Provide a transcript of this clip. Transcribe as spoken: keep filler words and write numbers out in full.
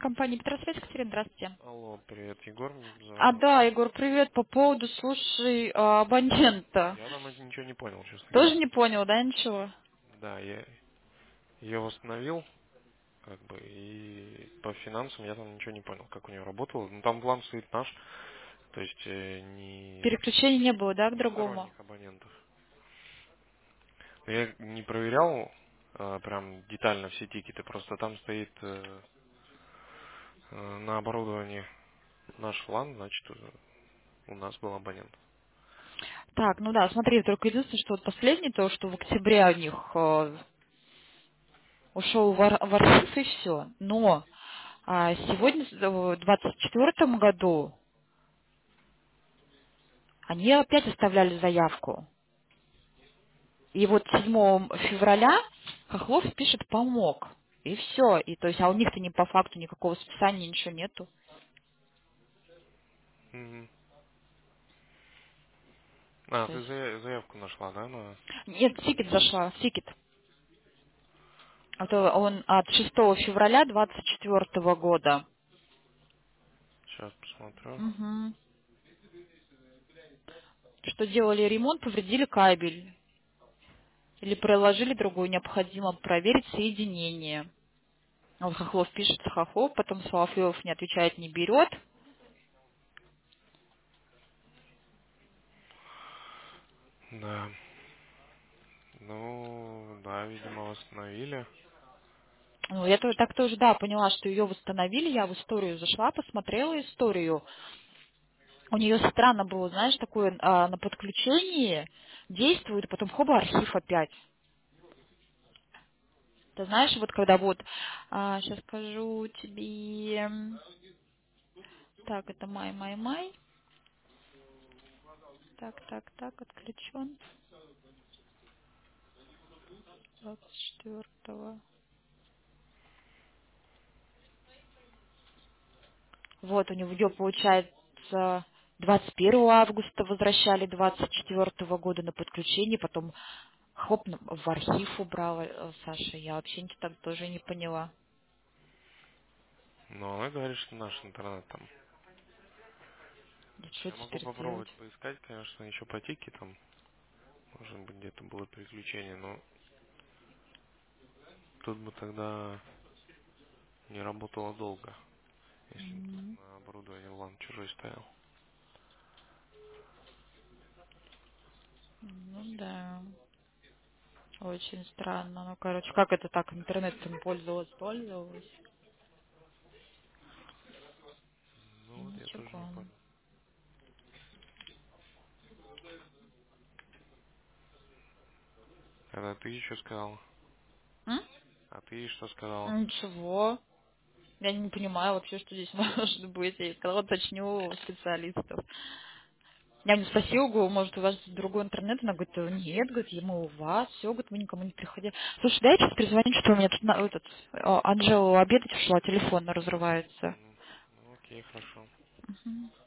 Компания Петросвязь, Катерина, здравствуйте. Алло, привет, Егор А, звонил. да, Егор, привет. По поводу, слушай, а, абонента. Я там ничего не понял, честно Тоже говоря. не понял, да, ничего? Да, я ее восстановил, как бы, и по финансам я там ничего не понял, как у нее работало. Ну, там план стоит наш, то есть э, не, Переключения не было, да, к не другому? сторонних абонентов. Но я не проверял э, прям детально все тикеты, просто там стоит э, э, на оборудовании наш план, значит, э, у нас был абонент. Так, ну да, смотри, только единственное, что вот последнее, то, что в октябре у них э, ушел в, ар- в архив и все. Но а, сегодня, э, в двадцать четвёртом году, они опять оставляли заявку. И вот седьмого февраля Хохлов пишет «помог». И все. И то есть, а у них-то не по факту никакого списания, ничего нету. Мгм. А, То ты есть... зая- заявку нашла, да? На... Нет, Сикет зашла, Сикет. Это он от шестого февраля двадцать четвёртого года. Сейчас посмотрю. Мгм. Что делали ремонт, повредили кабель. Или проложили другой, необходимо проверить соединение. Вот Хохлов пишет Хохлов, потом Соловьев не отвечает, не берет. Да. Ну, да, видимо, восстановили. Ну, я то- так тоже, да, поняла, что ее восстановили. Я в историю зашла, посмотрела историю. У нее странно было, знаешь, такое а, на подключении действует, потом хоба архив опять. Ты знаешь, вот когда вот, сейчас скажу тебе, так, это май, май, май, так, так, так, отключен, двадцать четвёртого. Вот, у него получается, двадцать первого августа возвращали двадцать четвёртого года на подключение, потом хоп, на- в архив убрала э, Саша. Я вообще ничего так тоже не поняла. Но она говорит, что наш интернет там. И что Я могу теперь попробовать делать? поискать, конечно, еще по тике там. Может быть, где-то было переключение, но тут бы тогда не работало долго, если бы тут М, на оборудование лан чужой стоял. Ну да. Очень странно. Ну, короче, как это так интернетом пользовалась, пользовалась? И Ну вот я тоже не ничего. понял. А ты еще сказал? М? А ты что сказал? Ничего. Я не понимаю вообще, что здесь может быть. Я ей сказала, уточню у специалистов. Я не спросила, говорю, может, у вас другой интернет? Она говорит, «Э, нет, говорит, мы у вас, все, говорит, мы никому не приходили. Слушай, дай сейчас перезвонить, что у меня тут на, этот, а, Анжела обедать ушла, телефон разрывается. М, Ну окей, хорошо.